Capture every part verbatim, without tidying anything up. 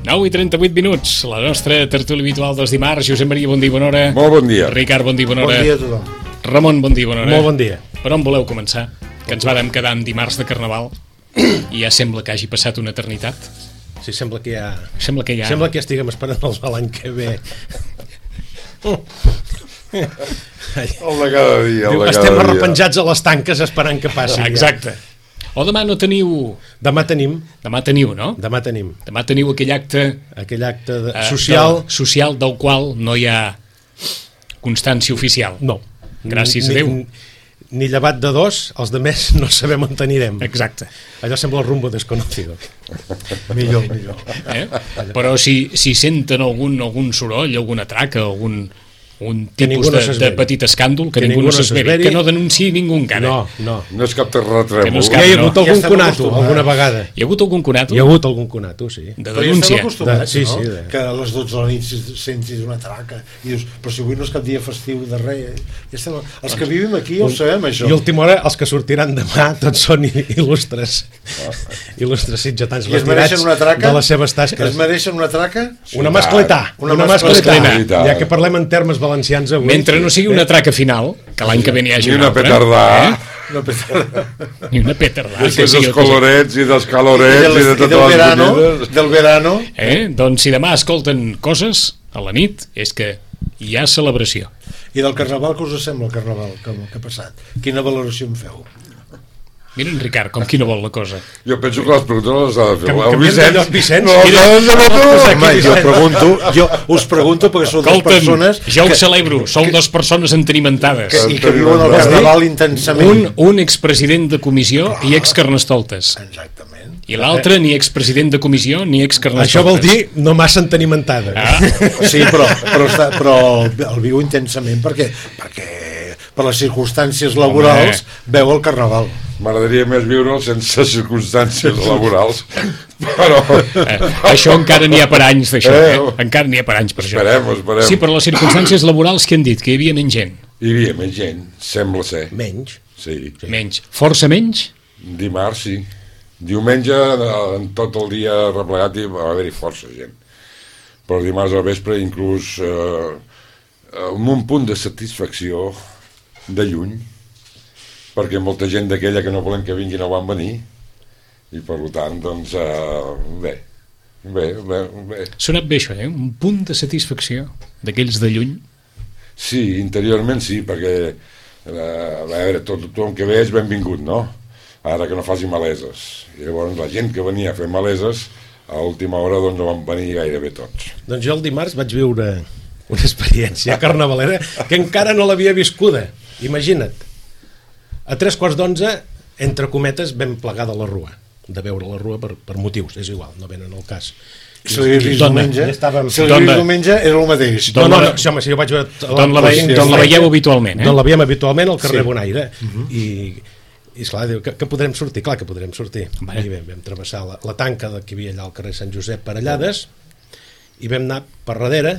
nou i trenta-vuit minuts, la nostra tertúlia habitual dels dimarts. Josep Maria, bon dia, bona hora. Molt bon dia. Ricard, bon dia, bona hora. Bon dia a tothom. Ramon, bon dia, bona hora. Molt bon dia. Per on voleu començar? Que ens vàrem quedar en dimarts de Carnaval i ja sembla que hagi passat una eternitat. Sí, sembla que ja... Sembla que ja... Sembla que ja estiguem esperant els l'any que ve. El de cada dia, el Diu, de estem cada dia. arrepenjats a les tanques esperant que passi. Exacte. O demà no teniu... Demà tenim, Demà teniu, no? demà tenim Demà teniu aquell acte... aquell acte de... eh, social... del, social del qual no hi ha constància oficial. No. Gràcies ni, a Déu. Ni, ni llevat de dos, els de més no sabem on anirem. Exacte. Allò sembla el rumbo desconocido. Millor, millor. Eh? Però si, si senten algun, algun soroll, alguna traca, algun... un tipus no de, de petit escàndol, que, que ningú no no s'esveri, que no denunciï ningú encara. No, no. No és cap terratrèmol. Que no és Ja cap- hi ha hagut no. algun Ja estem conato, acostumats. alguna vegada. Hi ha hagut algun conato? Hi ha hagut algun conato, sí. De Però ja denúncia. estem acostumats, De- sí, no? sí, de- Que a les dotze de la nit si- sentis una traca i dius, però si avui no és cap dia festiu de res. Ja estem... Els que vivim aquí ja ho sabem, això. I a última hora, els que sortiran demà tots són il- il·lustres il·lustres sitgetans I es mereixen una traca? de les seves tasques. Es mereixen una traca? Una Sí, mascletà, una una, mascletà. mascletà. Ja que parlem en termes valencians avui. Mentre no sigui una traca final, que l'any que ve n'hi hagi Ni una una altra. petardà. Eh? No, però... Ni una petardà. Després que sigui dels una cosa- colorets i dels I calorets del, i de i del totes les verano, collides. del verano. Eh? Doncs si demà escolten coses a la nit, és que hi ha celebració. I del carnaval, què us sembla el carnaval que, que ha passat? Quina valoració en feu? Mira en Ricard, com qui no vol la cosa. Jo penso que les preguntes les ha de fer Canviem el Vicenç. de lloc, Vicenç. No, Mira, no, no, no, no. Home, jo pregunto, jo us pregunto perquè sou dues Escolta'm, persones jo ho que, celebro, sou dues persones entenimentades. que, i que viuen el carnaval intensament. Un, un expresident de comissió i excarnestoltes. Exactament. I l'altre ni expresident de comissió ni excarnestoltes. Això vol dir no massa entenimentada. Ah, Sí, però, però, està, però el viu intensament perquè, perquè per les circumstàncies laborals veu el carnaval. M'agradaria més viure sense circumstàncies laborals, però... eh, això encara n'hi ha per anys d'això, eh? Eh, Encara n'hi ha per anys per això. Esperem, esperem. Sí, per les circumstàncies laborals que han dit que hi havia menys gent. Hi havia més gent, sembla ser. Menys. Sí. Menys. Força menys? Dimarts, sí. Diumenge, en tot el dia replegat, hi va haver-hi força gent. Però dimarts al vespre, inclús eh, amb un punt de satisfacció de lluny, perquè molta gent d'aquella que no volen que vingui no van venir, i per tant, doncs, eh, bé, bé, bé, bé. Ha sonat bé això, eh? Un punt de satisfacció d'aquells de lluny. Sí, interiorment sí, perquè eh, a veure, tot, tothom que ve és benvingut, no? Ara que no faci maleses. I llavors la gent que venia a fer maleses, a última hora doncs no van venir gairebé tots. Doncs jo el dimarts vaig viure una experiència carnavalera que encara no l'havia viscuda. Imagina't. A tres quarts d'onze, entre cometes, vam plegar de la rua. De veure la rua per, per motius, és igual, no venen al cas. Si l'hagués vist Dona, diumenge, ja estàvem- si l'hagués Dona. vist diumenge era el mateix. No, no, la- no, sí, home, si jo vaig veure... D'on la, ve, sí, d'on la sí. veieu habitualment, eh? D'on la veiem habitualment al carrer Sí. Bonaire. I, i esclar, diu, que, que podrem sortir? Clar que podrem sortir. Vale. I vam, vam travessar la, la tanca que hi havia allà al carrer Sant Josep per Allades i vam anar per darrere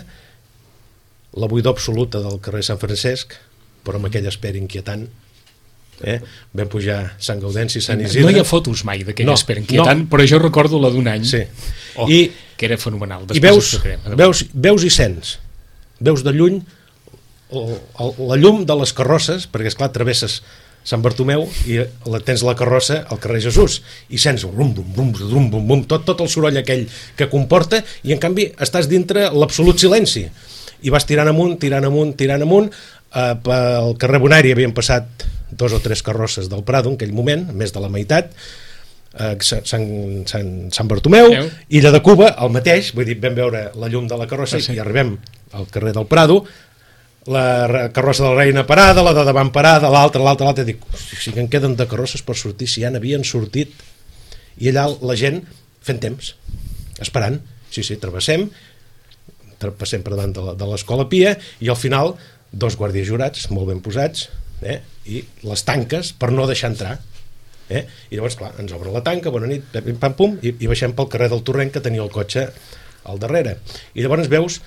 la buidor absoluta del carrer Sant Francesc, però amb aquella espera inquietant. Eh? Vam pujar Sant Gaudenci, Sant Isidre. No hi ha fotos mai d'aquella No, espera inquietant, però jo recordo la d'un any. Sí. Oh, I, que era fenomenal. i Després veus, explicarem. veus, veus i sents. Veus de lluny el, el, la llum de les carrosses, perquè esclar, travesses Sant Bartomeu i la, tens la carrossa al carrer Jesús i sents el rum, bum, bum, bum, bum, bum, tot, tot el soroll aquell que comporta i en canvi estàs dintre l'absolut silenci i vas tirant amunt, tirant amunt, tirant amunt. Eh, pel carrer Bonari havien passat dos o tres carrosses del Prado en aquell moment, més de la meitat, eh, Sant, Sant, Sant Bartomeu, Veu? Illa de Cuba, el mateix, vull dir, vam veure la llum de la carrossa Ah, sí. i arribem al carrer del Prado, la re- carrossa de la Reina parada, la de davant parada, l'altra, l'altra, l'altra, dic, hosti, si que en queden de carrosses per sortir, si ja n'havien sortit, i allà la gent fent temps, esperant, sí, sí, travessem, tra- passem per davant de la- de l'Escola Pia, i al final, dos guàrdies jurats, molt ben posats, eh, i les tanques per no deixar entrar, eh? I llavors, clar, ens obre la tanca, bona nit, pam, pam, pum, i, i baixem pel carrer del Torrent, que tenia el cotxe al darrere, i llavors veus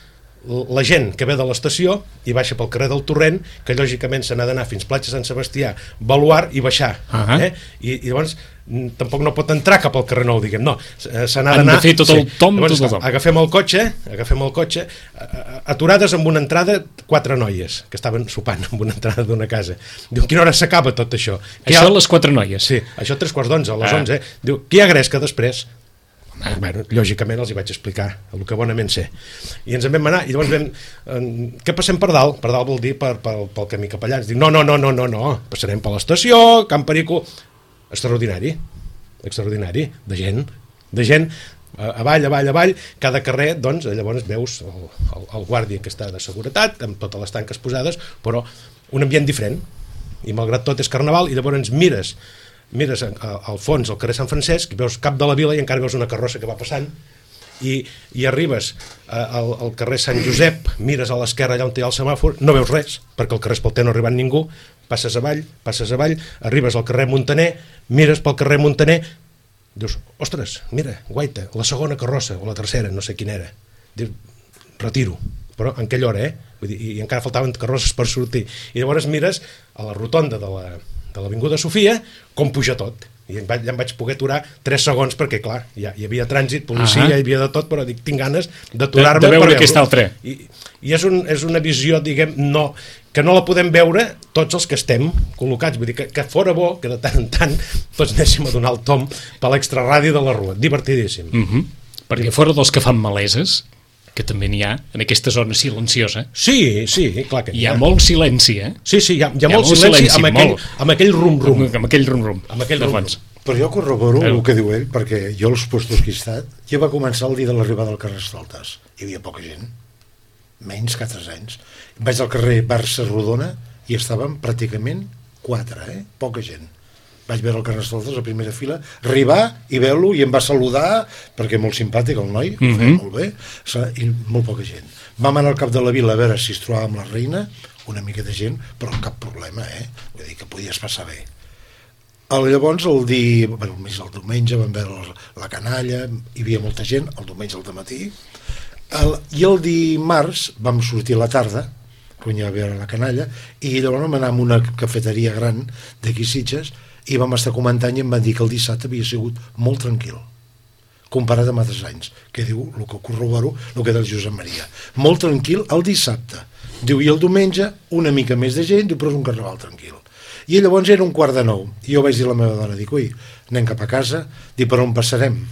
la gent que ve de l'estació i baixa pel carrer del Torrent, que lògicament se n'ha d'anar fins Platja Sant Sebastià, Baluard i baixar. Uh-huh. eh? I, I llavors tampoc no pot entrar cap al carrer Nou, diguem, no, se n'ha d'anar... Han de fer tot el tom, llavors, tot el tom. Agafem el cotxe, agafem el cotxe, aturades amb una entrada, quatre noies que estaven sopant amb una entrada d'una casa. Diu, quina hora s'acaba tot això? Això ha... les quatre noies? Sí, això tres quarts d'onze, a les ah. onze. Diu, qui ha gresca després? Bueno, lògicament els hi vaig explicar el que bonament sé i ens en vam anar i llavors vam, eh, què passem per dalt? Per dalt vol dir per, per, pel camí cap allà. Ens diu, no, no, no, no, no, no, passarem per l'estació, Can Perico. Extraordinari, extraordinari, de gent, de gent, avall, avall, avall, cada carrer, doncs, llavors veus el, el, el guàrdia que està de seguretat, amb totes les tanques posades, però un ambient diferent, i malgrat tot és carnaval, i llavors mires mires al fons al carrer Sant Francesc i veus cap de la vila i encara veus una carrossa que va passant i, i arribes al, al carrer Sant Josep, mires a l'esquerra allà on hi ha el semàfor, no veus res perquè el carrer Espalter no ha arribat ningú, passes avall passes avall, arribes al carrer Montaner, mires pel carrer Montaner, dius, ostres, mira, guaita, la segona carrossa o la tercera, no sé quina era, dius, retiro, però en aquella hora, eh? Vull dir, i encara faltaven carrosses per sortir, i llavors mires a la rotonda de la de l'Avinguda Sofia, com puja tot. I em vaig, ja em vaig poder aturar tres segons perquè, clar, ja hi havia trànsit, policia, uh-huh. hi havia de tot, però dic, tinc ganes d'aturar-me. De, de veure aquest altre. I, i és, un, és una visió, diguem, no, que no la podem veure tots els que estem col·locats. Vull dir que, que fora bo que de tant en tant tots anéssim a donar el tom per l'extraràdio de la rua. Divertidíssim. Uh-huh. Perquè fora dels que fan maleses, que també n'hi ha, en aquesta zona silenciosa. Sí, sí, clar que hi ha. Hi ha molt silenci, eh? Sí, sí, hi ha, hi ha, hi ha molt, molt silenci, silenci amb, aquell, amb aquell rum-rum. Amb, amb aquell rum-rum. Amb aquell rum-rum. Però jo corroboro el que diu ell, perquè jo als puestos que he estat, ja va començar el dia de l'arribada al carrer Estoltes. Hi havia poca gent, menys que altres anys. Vaig al carrer Barça Rodona i estàvem pràcticament quatre, eh? Poca gent. Vaig veure el Carnestoltes a primera fila, arribar i veure-lo i em va saludar, perquè molt simpàtic el noi, mm -hmm. molt bé, i molt poca gent. Vam anar al cap de la vila a veure si es trobava amb la reina, una mica de gent, però cap problema, eh? Vull dir que podies passar bé. El, llavors, el dia, bueno, més el diumenge vam veure la canalla, hi havia molta gent, el diumenge al dematí, el, i el dimarts vam sortir a la tarda, quan ja va veure la canalla, i llavors vam anar a una cafeteria gran d'aquí Sitges, i vam estar comentant i em van dir que el dissabte havia sigut molt tranquil comparat amb altres anys, que diu el que corroboro, el que del Josep Maria, molt tranquil el dissabte, diu, i el diumenge una mica més de gent, diu, però és un carnaval tranquil. I llavors era un quart de nou i jo vaig dir a la meva dona, dic, ui, anem cap a casa, dic, per on passarem?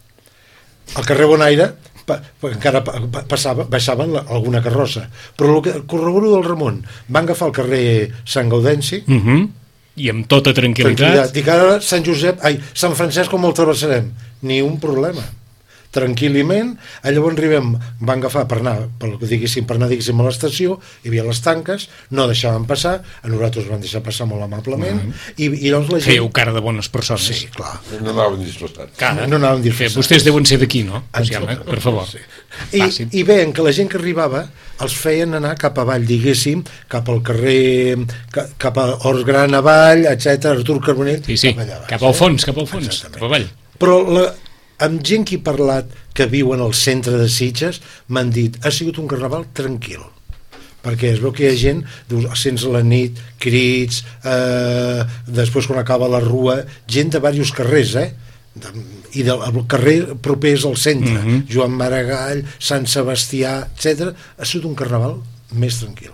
Al carrer Bonaire pa, pa, encara pa, pa, passava, baixaven la, alguna carrossa, però el que corroboro del Ramon, van agafar el carrer Sant Gaudenci, mhm uh-huh. I amb tota tranquil·litat. tranquil·litat. Dic, ara Sant Josep, ai, Sant Francesc com el travessarem? Ni un problema. Tranquil·lament, llavors arribem, van agafar per anar, per, diguéssim, per anar diguéssim, a l'estació, hi havia les tanques, no deixaven passar, a nosaltres van deixar passar molt amablement, mm. i, i llavors la gent... Fèieu cara de bones persones. Sí, clar. No anaven disfressats. Cara. No anaven disfressats. Vostès deuen ser d'aquí, no? Exacte, per favor. Sí. I, I veien que la gent que arribava els feien anar cap avall, diguéssim, cap al carrer, cap, cap a Hors Gran avall, etcètera, Artur Carbonell, sí, sí. cap allà baix, cap al fons, cap al fons, exactament. cap avall. Però la, amb gent que he parlat que viuen al centre de Sitges m'han dit, ha sigut un carnaval tranquil, perquè es veu que hi ha gent, dius, sents la nit, crits, eh, després quan acaba la rua, gent de diversos carrers, eh? De, i del carrer propers al centre, mm -hmm. Joan Maragall, Sant Sebastià, etcètera, ha sigut un carnaval més tranquil.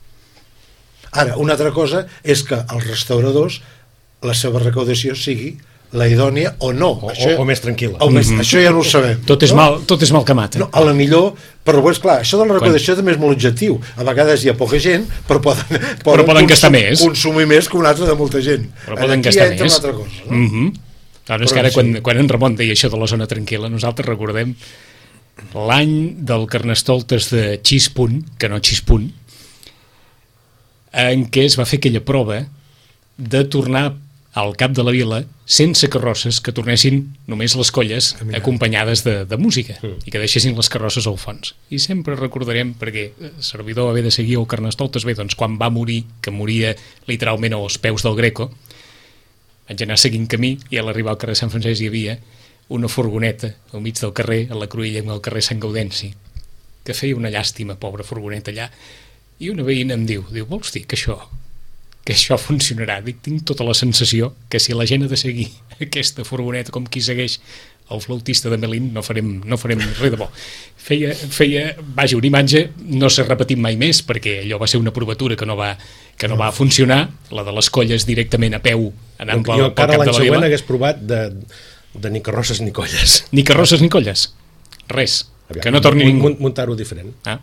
Ara, una altra cosa és que els restauradors la seva recaudació sigui la idònia o no. O, això, o, o més tranquil·la. O més, mm -hmm. Això ja no ho sabem. Tot és, no? mal, tot és mal camat. Eh? No, a la millor, però és clar, això de la recaudació Quan... també és molt objectiu. A vegades hi ha poca gent, però poden, poden, però poden gastar més. Consumir més que un altre de molta gent. Però poden aquí gastar ja entra més. una altra cosa, no? Mm -hmm. Ara és que ara, sí. quan, quan en Ramon deia això de la zona tranquil·la, nosaltres recordem l'any del Carnestoltes de Xispunt, que no Xispunt, en què es va fer aquella prova de tornar al cap de la vila sense carrosses, que tornessin només les colles Caminant. acompanyades de, de música mm. i que deixessin les carrosses al fons. I sempre recordarem, perquè el servidor va haver de seguir el Carnestoltes, bé, doncs quan va morir, que moria literalment als peus del Greco, vaig anar seguint camí i a l'arribar al carrer Sant Francesc hi havia una furgoneta al mig del carrer, a la cruïlla amb el carrer Sant Gaudenci, que feia una llàstima, pobra furgoneta allà, i una veïna em diu, diu, vols dir que això que això funcionarà? Dic, tinc tota la sensació que si la gent ha de seguir aquesta furgoneta com qui segueix el flautista de Melín, no farem, no farem res de bo. Feia, feia, vaja, una imatge, no s'ha repetit mai més, perquè allò va ser una provatura que no va, que no va funcionar, la de les colles directament a peu, anant pel, jo pel cap de la vila. l'any següent hagués provat de, de ni carrosses ni colles. Ni carrosses ni colles? Res. Aviam, que no torni ningú. Muntar-ho diferent. Ah.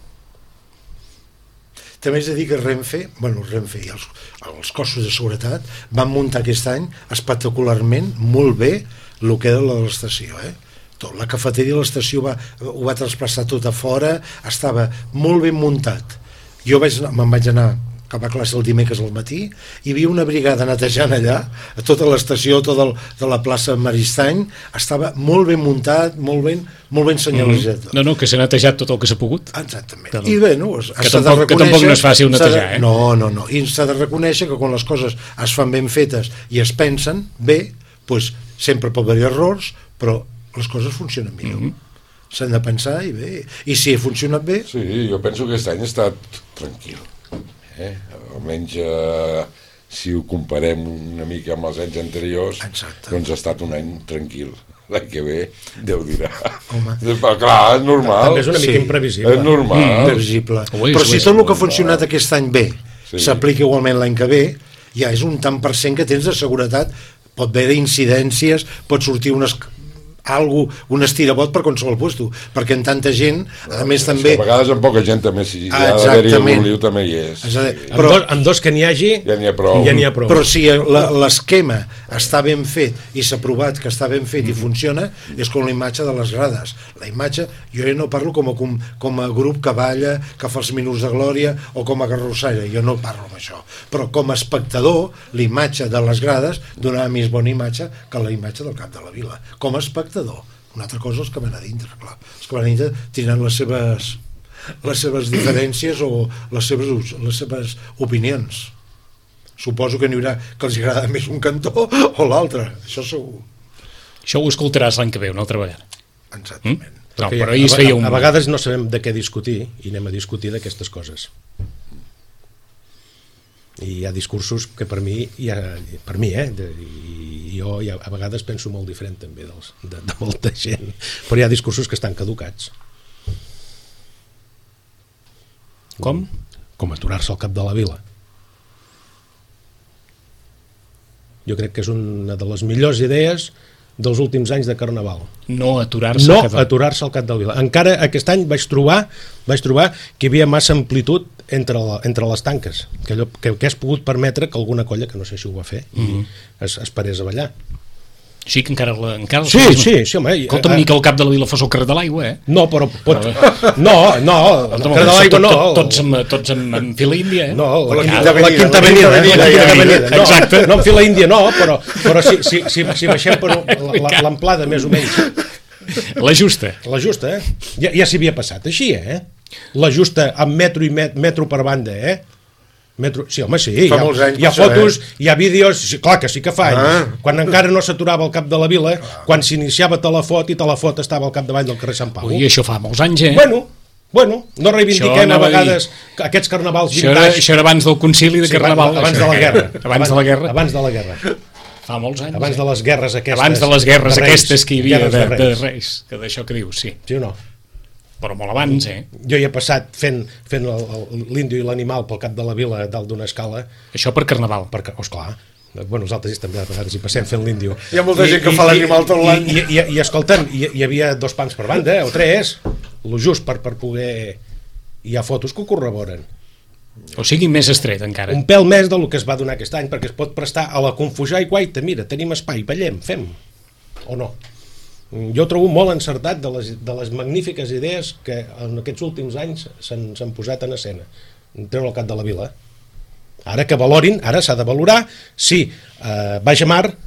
També és de dir que Renfe, bueno, Renfe i els, els cossos de seguretat van muntar aquest any espectacularment molt bé el que era la de l'estació, eh? Tot, la cafeteria de l'estació va, ho va traspassar tot a fora, estava molt ben muntat. Jo vaig, me'n vaig anar cap a classe el dimecres al matí, hi havia una brigada netejant allà, a tota l'estació, tota el, de la plaça Maristany, estava molt ben muntat, molt ben, molt ben senyalitzat. Mm. No, no, que s'ha netejat tot el que s'ha pogut. Exactament. Que, I bé, no, que, tampoc, que tampoc no és fàcil netejar, de, eh? No, no, no. I s'ha de reconèixer que quan les coses es fan ben fetes i es pensen bé, doncs sempre pot haver errors, però les coses funcionen millor. Mm -hmm. S'han de pensar i bé. I si ha funcionat bé... Sí, jo penso que aquest any ha estat tranquil. Eh? Almenys eh, si ho comparem una mica amb els anys anteriors, exacte, doncs ha estat un any tranquil. L'any que ve, Déu dirà. Home. Però clar, és normal. També és una mica sí, imprevisible. És normal. Mm, imprevisible. és, Però si tot el que ha funcionat normal. aquest any bé sí. s'aplica igualment l'any que ve, ja és un tant per cent que tens de seguretat. Pot haver incidències, pot sortir unes... algo, un estirabot per qualsevol puesto, perquè en tanta gent, a més és també... A vegades amb poca gent també, si hi ah, ha d'haver-hi algun liu també hi és. és dir, Però, però, amb, dos, amb dos que n'hi hagi, ja n'hi ha prou. ja n'hi ha prou. però si l'esquema està ben fet i s'ha provat que està ben fet mm -hmm. i funciona, és com la imatge de les grades. La imatge, jo ja no parlo com a, com, com a grup que balla, que fa els minuts de glòria, o com a carrossaire, jo no parlo amb això. Però com a espectador, l'imatge de les grades donava més bona imatge que la imatge del cap de la vila. Com a espectador. Una altra cosa és que van a dintre, clar. Els que van a dintre tindran les seves, les seves diferències o les seves, les seves opinions. Suposo que n'hi haurà que els agrada més un cantó o l'altre, això segur. Això ho escoltaràs l'any que ve, una altra vegada. Exactament. Mm? No, però ahir es a, feia un... a vegades no sabem de què discutir i anem a discutir d'aquestes coses. I hi ha discursos que per mi, hi ha, per mi eh, de, i jo ja, a vegades penso molt diferent també dels, de, de molta gent, però hi ha discursos que estan caducats. Com? Com aturar-se al cap de la vila. Jo crec que és una de les millors idees dels últims anys de Carnaval. No aturar-se no al cap aturar-se al cap de la vila. Encara aquest any vaig trobar vaig trobar que hi havia massa amplitud entre, la, entre les tanques, que, allò, que, que has pogut permetre que alguna colla, que no sé si ho va fer, mm -hmm. i es, es parés a ballar. Sí, que encara... La, encara sí, sí, sí, home. Escolta'm, ni que el cap de la vila fos el carrer de l'aigua, eh? No, però pot... No, no, el carrer de l'aigua no. Tot, tots amb, tots amb, amb fila índia, eh? No, la, la quinta, Quinta la Quinta Avenida. La Quinta Avenida. No, exacte. No en fila índia no, però, però si, si, si, si baixem per l'amplada més o menys. La justa. La justa, eh? Ja, ja s'hi havia passat així, eh? La justa amb metro i met, metro per banda, eh? Metro... Sí, home, sí, hi ha, anys, hi ha fotos, hi ha vídeos, sí, clar que sí que fa anys, ah. quan encara no s'aturava al cap de la vila, quan s'iniciava Telefot i Telefot estava al capdavall del carrer Sant Pau. Ui, això fa molts anys, eh? Bueno, bueno, no reivindiquem a vegades a aquests carnavals vintage. Això era, això era abans del concili de sí, Carnaval. Abans de la guerra. Abans de la guerra. Abans de la guerra. Fa molts anys. Abans de les guerres aquestes. Abans de les guerres de aquestes que hi havia de, de, de, de Reis, que d'això que dius, sí. Sí o no? Però molt abans, eh? Jo hi he passat fent, fent l'índio i l'animal pel cap de la vila dalt d'una escala. Això per Carnaval. Per, oh, esclar. Bueno, nosaltres també a vegades hi passem fent l'índio. Hi ha molta I, gent que i, fa l'animal tot l'any. I, i, i, i escolta'm, hi, hi havia dos pams per banda, o tres, lo just per, per poder... Hi ha fotos que ho corroboren. O sigui, més estret encara. Un pèl més del que es va donar aquest any, perquè es pot prestar a la confusió i guaita, mira, tenim espai, ballem, fem. O no? Jo trobo molt encertat de les, de les magnífiques idees que en aquests últims anys s'han posat en escena. Treure el cap de la vila. Ara que valorin, ara s'ha de valorar si eh, Baix a Mar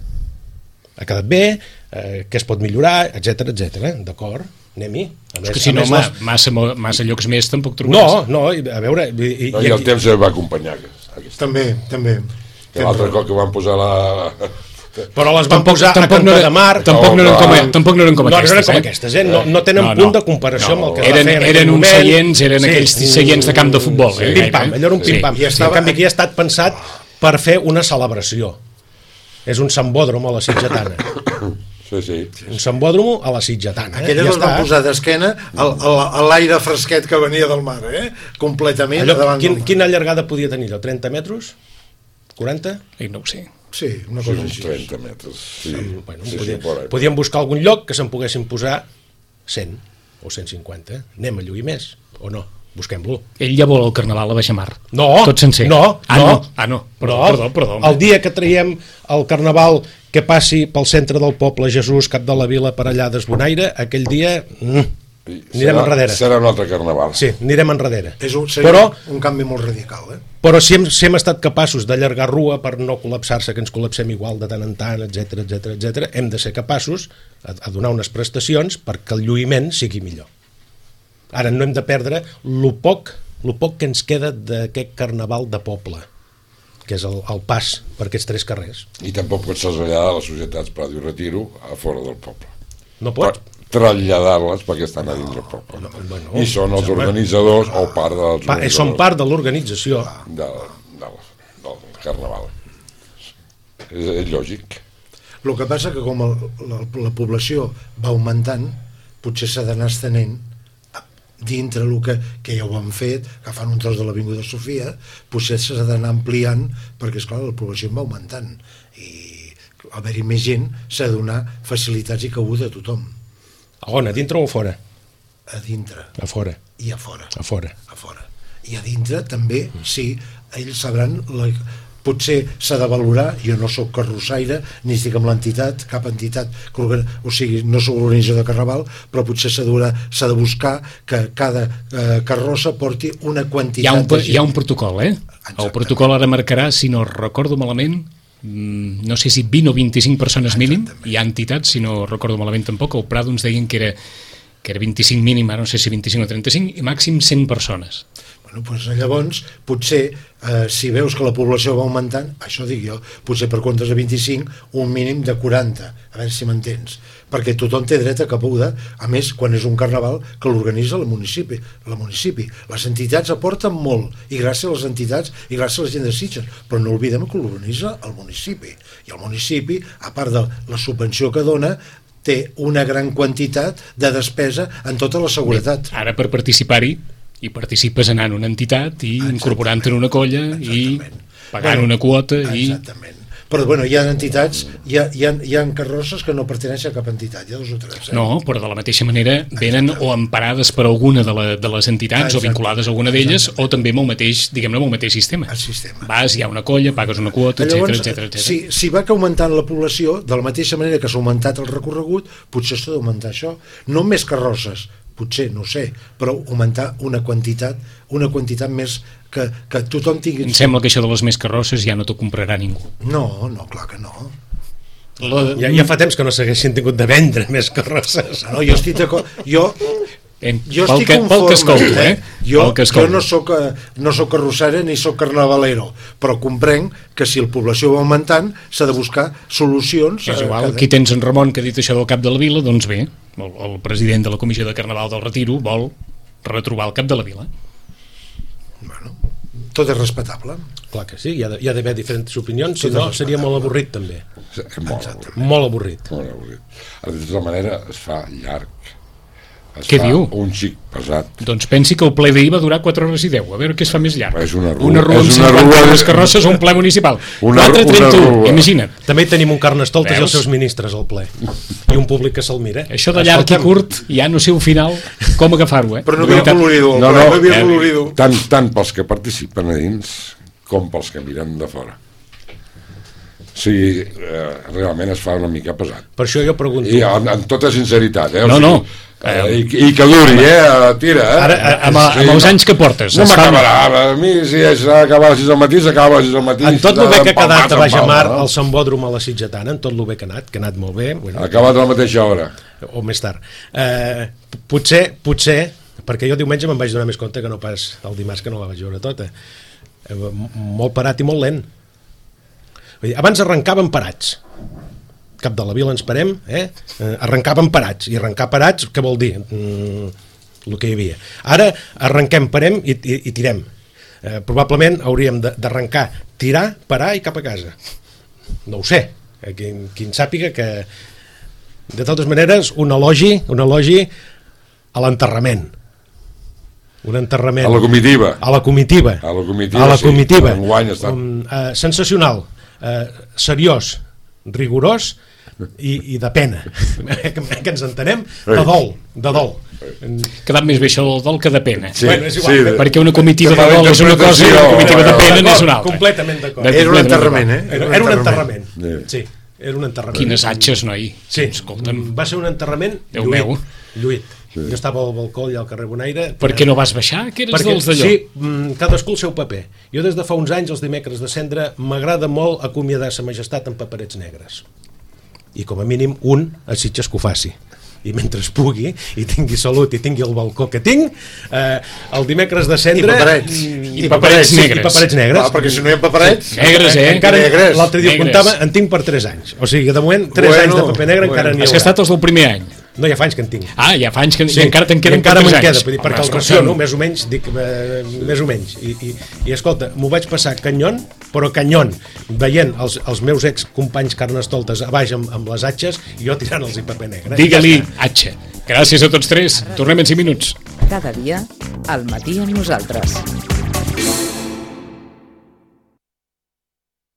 ha quedat bé, eh, que es pot millorar, etcètera, etcètera. D'acord? Anem-hi. És que si no, les... massa, massa llocs més tampoc trobaràs. No, no, a veure... I, no, I el temps va acompanyar. Aquest. També, també. L'altre cop que van posar la... Però les van Tampoc- posar tampoc a no Cantó era- de Mar. tampoc no eren com, No, tampoc no eren com no, aquestes, no eren com eh? aquestes, eh? No, no tenen No, punt no. de comparació amb el que es Eren, va fer en eren aquell uns moment. seients, eren aquells seients de camp de futbol. Sí. Eh? Pim-pam, allò era un Sí. pim-pam. I I estava- en canvi aquí ha estat pensat per fer una celebració. És un sambòdrom a la Sitgetana. Sí, sí. Un sambòdrom a la Sitgetana. Eh? Aquelles Ja les van està. posar d'esquena al- al- a l'aire fresquet que venia del mar, eh? Completament. Allò, davant quin, del mar. quina allargada podia tenir allò? trenta metres? quaranta? I no ho sé. Sí, una Sí, cosa uns així. trenta metres. Sí, Bueno, sí, sí, podíem, por ahí. podíem buscar algun lloc que se'n poguessin posar cent o cent cinquanta. Anem a lluir més, o no? Busquem-lo. Ell ja vol el carnaval a Baixamar. No, Tot sencer. no, ah, no. no. Ah, no. Perdó, No. perdó, perdó. home. El dia que traiem el carnaval que passi pel centre del poble Jesús, cap de la vila, per allà d'Esbonaire, aquell dia mm, anirem Serà- enrere. Serà un altre carnaval. Sí, anirem enrere. És un, seria Però, un canvi molt radical, eh? però si hem, si hem estat capaços d'allargar rua per no col·lapsar-se, que ens col·lapsem igual de tant en tant, etc etc etc, hem de ser capaços a, a donar unes prestacions perquè el lluïment sigui millor. Ara no hem de perdre lo poc, lo poc que ens queda d'aquest carnaval de poble, que és el, el pas per aquests tres carrers. I tampoc pots traslladar les societats Prado i Retiro a fora del poble. No pots? Traslladar-les perquè estan a dins del poble. No, bueno, I són els home. organitzadors o part dels Pa, eh, són organitzadors part de l'organització. del, del, del carnaval. És, és lògic. El que passa que com el, la, la població va augmentant, potser s'ha d'anar estenent dintre el que, que ja ho han fet, que fan un tros de l'Avinguda Sofia, potser s'ha d'anar ampliant perquè, esclar, la població va augmentant i al haver-hi més gent s'ha de donar facilitats i cabuda a tothom, A on, a dintre o a fora? a dintre A fora, i a fora. a fora. a fora. I a dintre també, sí, ells sabran, la, potser s'ha de valorar, jo no sóc carrossaire, ni estic amb l'entitat, cap entitat, que organ... o sigui, no sóc organitzador de carnaval, però potser s'ha de, s'ha de buscar que cada eh, carrossa porti una quantitat Hi ha un, de hi ha un protocol, eh? Exactament. El protocol ara marcarà, si no recordo malament, mm, no sé si vint o vint-i-cinc persones mínim. Hi ha entitats, si no recordo malament tampoc, el Prado ens deien que era, que era vint-i-cinc mínim, ara no sé si vint-i-cinc o trenta-cinc, i màxim cent persones. Bueno, doncs llavors, potser, eh, si veus que la població va augmentant, això dic jo, potser per comptes de vint-i-cinc, un mínim de quaranta, a veure si m'entens, perquè tothom té dret a cabuda, a més, quan és un carnaval que l'organitza el municipi, el municipi. Les entitats aporten molt, i gràcies a les entitats, i gràcies a la gent de Sitges, però no oblidem que l'organitza el municipi, i el municipi, a part de la subvenció que dona, té una gran quantitat de despesa en tota la seguretat. Ara per participar-hi, i participes anant a una entitat i incorporant-te en una colla i Exactament. pagant Bueno, una quota i... Exactament. Però bueno, hi ha entitats, hi ha, hi ha, hi ha carrosses que no perteneixen a cap entitat, hi ha dos o tres. Eh? No, però de la mateixa manera venen o emparades per alguna de, la, de les entitats Exacte. o vinculades a alguna d'elles o també amb el mateix, diguem-ne, amb el mateix sistema. El sistema. Vas, hi ha una colla, pagues una quota, Llavors, etcètera, etcètera. si, si va que augmentant la població, de la mateixa manera que s'ha augmentat el recorregut, potser s'ha d'augmentar això. No més carrosses, potser, no ho sé, però augmentar una quantitat, una quantitat més que, que tothom tingui... Em sembla que això de les més carrosses ja no t'ho comprarà ningú. No, no, clar que no. La, Ja, ja fa temps que no s'haguessin tingut de vendre més carrosses. No, jo estic d'acord. Jo, en, jo pel, estic que, pel conforme, que escolto, eh? Jo, Pel que jo escolto. no soc, eh, no soc carrossera ni soc carnavalero, però comprenc que si la població va augmentant s'ha de buscar solucions. És eh, igual, cada- aquí tens en Ramon que ha dit això del cap de la vila, doncs bé, el, el president de la Comissió de Carnaval del Retiro vol retrobar el cap de la vila. Bueno, tot és respectable. Clar que sí, hi ha de- hi ha d'haver diferents opinions, si no seria molt avorrit també. És molt avorrit. Molt avorrit. Molt avorrit. Ara, de tota manera, es fa llarg. Es Què fa diu? un xic pesat. Doncs pensi que el ple d'ahir va durar quatre hores i deu. A veure què es fa més llarg. És una rua. Una rua amb És una cinquanta rua- les carrosses o un ple municipal. Una- quatre trenta una u, rua. imagina't. També tenim un carnestoltes i els Veus? seus ministres al ple. I un públic que se'l mira. Això de llarg i Escolta'm. curt, ja no sé al final com agafar-ho, eh? Però no De havia veritat. colorido, No, no, no, no havia eh, colorido. tant, tant pels que participen a dins com pels que miren de fora. O sigui, eh, realment es fa una mica pesat. Per això jo pregunto... I amb, amb tota sinceritat, eh? O No, sigui, no. Eh, i, I que duri, eh? Tira, eh? Ara, Amb, amb els anys que portes. No es fa- m'acabarà, a mi si s'ha d'acabar a les sis del matí, s'acaba a les sis del matí. En tot si el bé s'ha que ha quedat a d'empalmar, Baixamar, s'empalma, el Sambòdrom a la Sitgetana, en tot el bé que ha anat, que ha anat molt bé, no? bueno, Ha acabat a la mateixa hora. o més tard. Eh, potser, potser, perquè jo diumenge me'n vaig donar més compte que no pas el dimarts que no la vaig veure tota. Eh, molt parat i molt lent. Vull dir, abans arrencaven parats, Cap de la Vila ens parem, eh? Eh, arrencàvem parats, i arrencar parats, què vol dir? Mm, el que hi havia. Ara arrenquem, parem i, i, i tirem. Eh, probablement hauríem d'arrencar, tirar, parar i cap a casa. No ho sé, eh, qui, qui en sàpiga que... De totes maneres, un elogi, un elogi a l'enterrament. Un enterrament... A la comitiva. A la comitiva. A la comitiva, a la sí. comitiva. Enguany està. Um, uh, sensacional, uh, seriós, rigorós i, i de pena. que, que ens entenem, de dol, de dol. Quedat més bé això del dol que de pena. Sí, Bueno, és igual, sí, que- perquè una comitiva que de dol és una cosa i una comitiva de pena n'és una altra. Completament d'acord. De- Era un enterrament, eh? Era, era un enterrament. Sí. Sí, era un enterrament. Quines atxes, noi. Sí, Escolta'm, va ser un enterrament Déu lluït. meu. lluït. Sí. Jo estava al balcó allà al carrer Bonaire. per què no vas baixar? Que eres Perquè, dels d'allò? sí, mm, cadascú el seu paper. Jo des de fa uns anys, els dimecres de cendre, m'agrada molt acomiadar sa majestat amb paperets negres. I com a mínim un a Sitges que ho faci. I mentre es pugui, i tingui salut, i tingui el balcó que tinc, eh, el dimecres de cendre... I paperets. I paperets sí, negres. I paperets negres. Ah, perquè si no hi ha paperets... Negres, eh? Encara Negres. l'altre dia Negres. comptava, en tinc per tres anys. O sigui, de moment, tres Bueno, anys de paper negre encara bueno. n'hi Has haurà. gastat els del primer any. No, ja fa anys que en tinc. Ah, ja fa anys que Sí, i encara te'n queden encara per me'n tres queda, anys. vull dir, perquè Home, el escolta'm, raciono, més o menys, dic, eh, més o menys. I, i, i escolta, m'ho vaig passar canyon, però canyon, veient els, els meus ex-companys carnestoltes a baix amb, amb les atxes i jo tirant-los i paper negre. Digue-li, atxa. Gràcies a tots tres. Tornem en cinc minuts. Cada dia, al matí amb nosaltres.